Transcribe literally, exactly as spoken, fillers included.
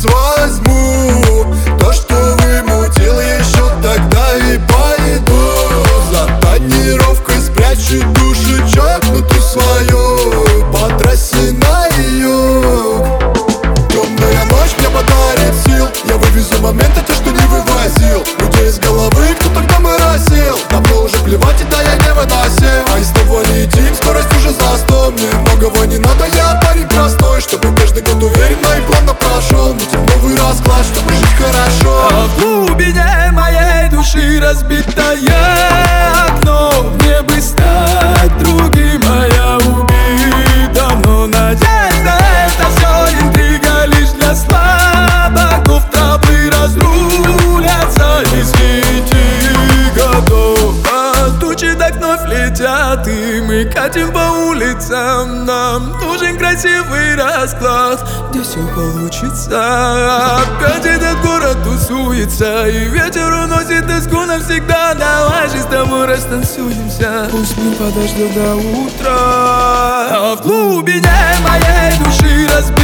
вас возьму то, что вымутил еще тогда, и пойду за тонировкой, спрячу душу чокнутую свою по трассе на юг. Темная ночь мне подарит сил, я вывезу моменты, те, что не вывозил. Людей из головы, кто тогда моросил, давно уже плевать, и да я не выносил. А из того летим, скорость уже за сто. Мне многого не надо, я парень простой, чтобы каждый год уверенно и плавно прошел. Мутим новый расклад, чтобы жить хорошо. А в глубине моей души разбитое окно, мне бы стать другим, а я убит давно. Надежда — это все интрига лишь для слабаков. Траблы разрулятся из пяти годов. А тучи так вновь летят, и мы катим по улицам. Нам нужен красивый расклад, где все получится. Опять этот город тусуется, и ветер уносит тоску навсегда. Давай же с тобой растанцуемся, пусть мы подождем до утра. А в глубине моей души разбит